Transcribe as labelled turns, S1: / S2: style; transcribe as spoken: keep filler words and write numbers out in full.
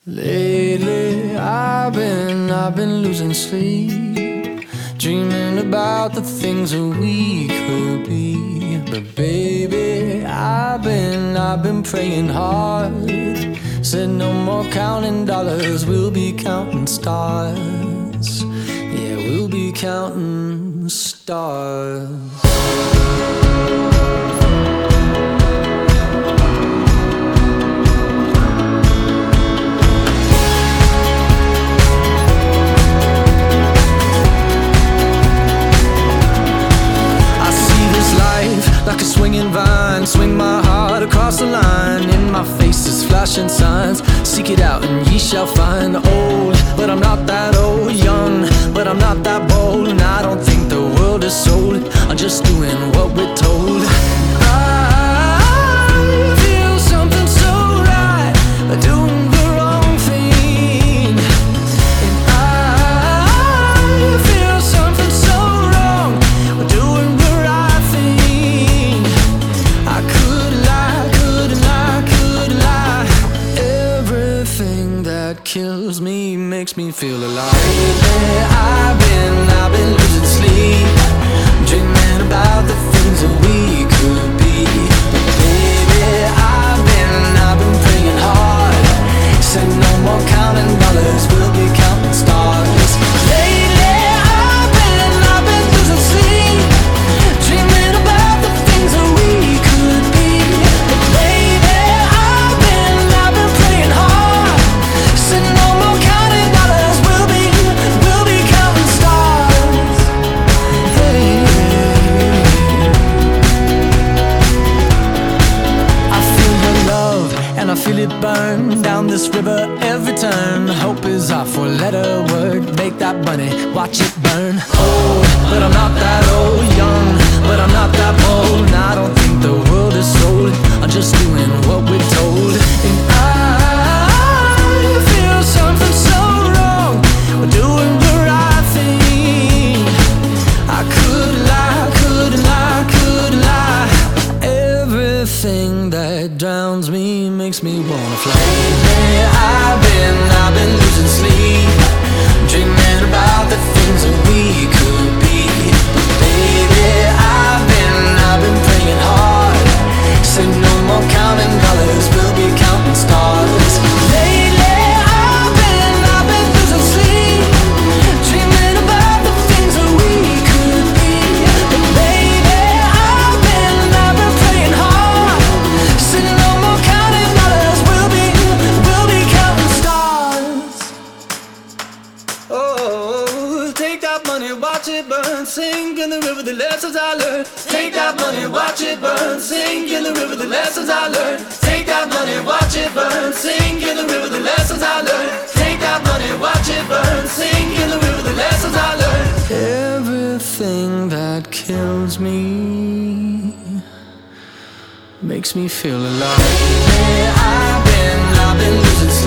S1: Lately, I've been, I've been losing sleep, dreaming about the things that we could be. But baby, I've been, I've been praying hard. Said no more counting dollars, we'll be counting stars. Yeah, we'll be counting stars. Like a swinging vine, swing my heart across the line. In my face is flashing signs, seek it out and ye shall find. Old, but I'm not that old. Young, but I'm not that bold. And I don't think the world is sold, I'm just doing what we're told. I feel something so right, doing the wrong thing. And I feel something so wrong, doing the right thing. I could lie, could lie, could lie. Everything that kills me makes me feel alive. Lately, I've been, I've been losing sleep, dreaming about the things that we could be. But baby, I've been, I've been praying hard. Said no more counting dollars, we'll be counting stars. Lately, I've been, I've been losing sleep, dreaming about the things that we could be. But baby, I've been, I've been praying hard. Said no more counting dollars, we'll be, we'll be counting stars. Hey, I feel your love and I feel it burn down this river every turn. Hope is our four-letter word. Make that money, watch it burn. Old, but I'm not that old. Young, but I'm not that bold. And I don't think the world is sold, I'm just doing what we're told. And I feel something so wrong, we're doing the right thing. I could lie, could lie, could lie. Everything that drowns me makes me wanna fly. Lately, I've been, I've been losing sleep, dreaming about the things that we could be. But baby, I've been, I've been praying hard. Say no more counting dollars, we'll be counting stars. Lately, I've been, I've been losing sleep, dreaming about the things that we could be. But baby, I've been, I've been praying hard. Say no more counting dollars, we'll be, we'll be counting stars. Oh, take that money, watch it burn, sink in the river, the lessons I learned. Take that money, watch it burn, sink in the river, the lessons I learned. Take that money, watch it burn, sink in the river, the lessons I learned. Take that money, watch it burn, sink in the river, the lessons I learned. Everything that kills me makes me feel alive. Lately, I've been, I've been losing sleep.